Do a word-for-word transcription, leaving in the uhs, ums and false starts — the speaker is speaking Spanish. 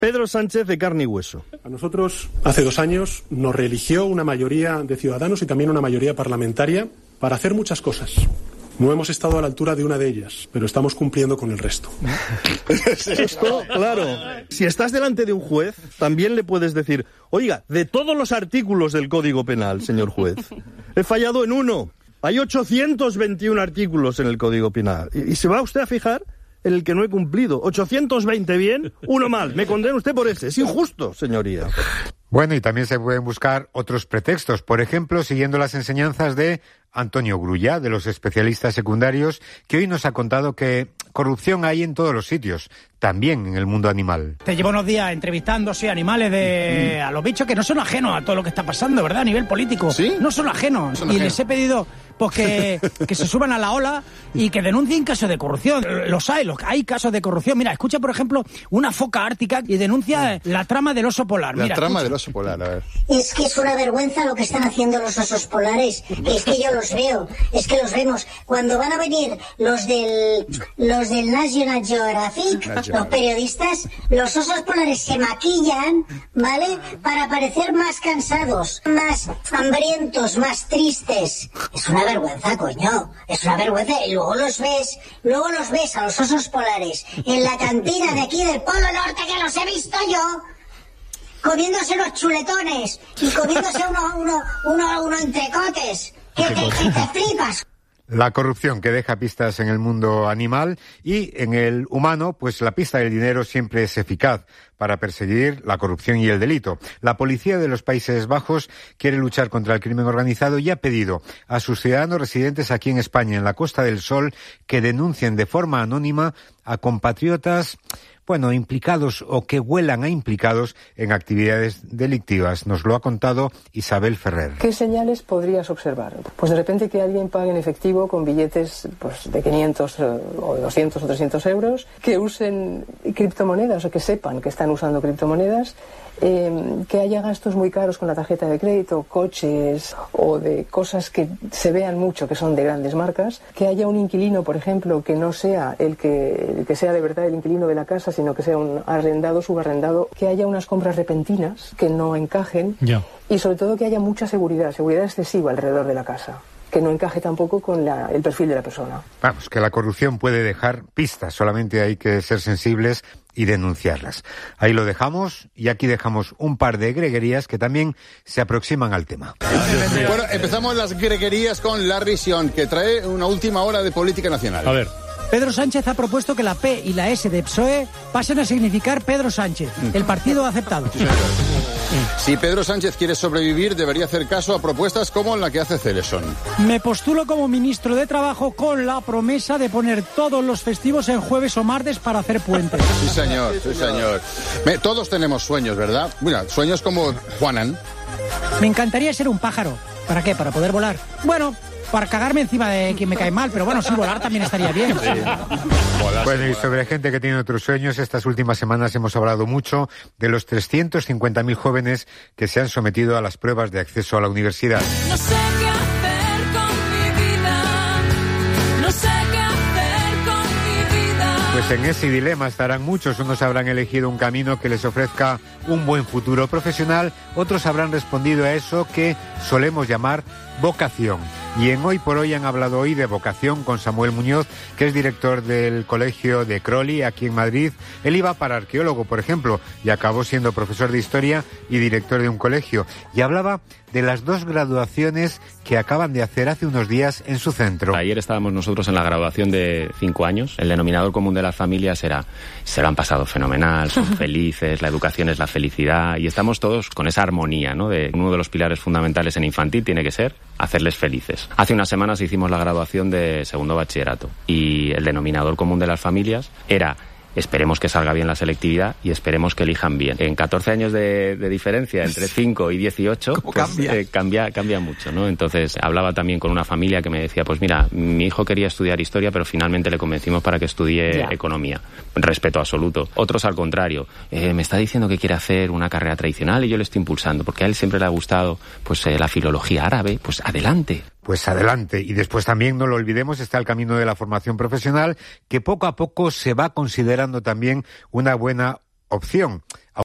Pedro Sánchez de carne y hueso. A nosotros, hace dos años, nos reeligió una mayoría de ciudadanos y también una mayoría parlamentaria para hacer muchas cosas. No hemos estado a la altura de una de ellas, pero estamos cumpliendo con el resto. Esto, claro. Si estás delante de un juez, también le puedes decir, oiga, de todos los artículos del Código Penal, señor juez, he fallado en uno. Hay ochocientos veintiuno artículos en el Código Penal. Y, y se va usted a fijar en el que no he cumplido. ochocientos veinte bien, uno mal. Me condena usted por ese. Es injusto, señoría. Bueno, y también se pueden buscar otros pretextos. Por ejemplo, siguiendo las enseñanzas de Antonio Grulla, de los especialistas secundarios, que hoy nos ha contado que corrupción hay en todos los sitios, también en el mundo animal. Te llevo unos días entrevistándose a animales de... a los bichos que no son ajenos a todo lo que está pasando, ¿verdad? A nivel político. ¿Sí? No son ajenos. Son y ajenos. les he pedido pues que, que se suban a la ola y que denuncien casos de corrupción. Los hay, los hay casos de corrupción. Mira, escucha, por ejemplo, una foca ártica y denuncia la trama del oso polar. La Mira, trama escucha. del oso polar, a ver. Es que es una vergüenza lo que están haciendo los osos polares. Es que yo los veo, es que los vemos. Cuando van a venir los del los del National Geographic, los periodistas, los osos polares se maquillan, ¿vale? Para parecer más cansados, más hambrientos, más tristes. Es una vergüenza, coño. Es una vergüenza. Y luego los ves, luego los ves a los osos polares en la cantina de aquí del Polo Norte, que los he visto yo, comiéndose los chuletones y comiéndose unos uno, uno, uno entrecotes. Que te, que te flipas. La corrupción que deja pistas en el mundo animal y en el humano, pues la pista del dinero siempre es eficaz para perseguir la corrupción y el delito. La policía de los Países Bajos quiere luchar contra el crimen organizado y ha pedido a sus ciudadanos residentes aquí en España, en la Costa del Sol, que denuncien de forma anónima a compatriotas, bueno, implicados o que huelan a implicados en actividades delictivas. Nos lo ha contado Isabel Ferrer. ¿Qué señales podrías observar? Pues de repente que alguien pague en efectivo con billetes pues, de quinientos o doscientos o trescientos euros, que usen criptomonedas o que sepan que están usando criptomonedas, eh, que haya gastos muy caros con la tarjeta de crédito, coches o de cosas que se vean mucho que son de grandes marcas, que haya un inquilino, por ejemplo, que no sea el que, el que sea de verdad el inquilino de la casa, sino que sea un arrendado, subarrendado, que haya unas compras repentinas que no encajen Ya. y sobre todo que haya mucha seguridad, seguridad excesiva alrededor de la casa, que no encaje tampoco con la, el perfil de la persona. Vamos, que la corrupción puede dejar pistas, solamente hay que ser sensibles y denunciarlas. Ahí lo dejamos y aquí dejamos un par de greguerías que también se aproximan al tema. Bueno, empezamos las greguerías con Larry Sion, que trae una última hora de política nacional. A ver. Pedro Sánchez ha propuesto que la P y la S de P S O E pasen a significar Pedro Sánchez. El partido ha aceptado. Si Pedro Sánchez quiere sobrevivir, debería hacer caso a propuestas como la que hace Celeson. Me postulo como ministro de Trabajo con la promesa de poner todos los festivos en jueves o martes para hacer puentes. Sí, señor, sí, señor. Me- todos tenemos sueños, ¿verdad? Mira, sueños como Juanan. Me encantaría ser un pájaro. ¿Para qué? Para poder volar. Bueno, para cagarme encima de quien me cae mal, pero bueno, sí, volar también estaría bien. Bueno, y sobre gente que tiene otros sueños, estas últimas semanas hemos hablado mucho de los trescientos cincuenta mil jóvenes que se han sometido a las pruebas de acceso a la universidad. No sé qué hacer con mi vida, no sé qué hacer con mi vida. Pues en ese dilema estarán muchos. Unos habrán elegido un camino que les ofrezca un buen futuro profesional, otros habrán respondido a eso que solemos llamar vocación. Y en Hoy por Hoy han hablado hoy de vocación con Samuel Muñoz, que es director del colegio de Crowley, aquí en Madrid. Él iba para arqueólogo, por ejemplo, y acabó siendo profesor de historia y director de un colegio. Y hablaba de las dos graduaciones que acaban de hacer hace unos días en su centro. Ayer estábamos nosotros en la graduación de cinco años. El denominador común de las familias era, se lo han pasado fenomenal, son felices, la educación es la felicidad, y estamos todos con esa armonía, ¿no? De uno de los pilares fundamentales en infantil tiene que ser hacerles felices. Hace unas semanas hicimos la graduación de segundo bachillerato y el denominador común de las familias era: esperemos que salga bien la selectividad y esperemos que elijan bien. En catorce años de, de diferencia entre cinco y dieciocho, pues, cambia? Eh, cambia, cambia mucho, ¿no? Entonces, hablaba también con una familia que me decía, pues mira, mi hijo quería estudiar historia, pero finalmente le convencimos para que estudie Ya. economía. Respeto absoluto. Otros, al contrario, eh, me está diciendo que quiere hacer una carrera tradicional y yo le estoy impulsando, porque a él siempre le ha gustado pues eh, la filología árabe. Pues adelante. Pues adelante. Y después también, no lo olvidemos, está el camino de la formación profesional, que poco a poco se va considerando también una buena opción.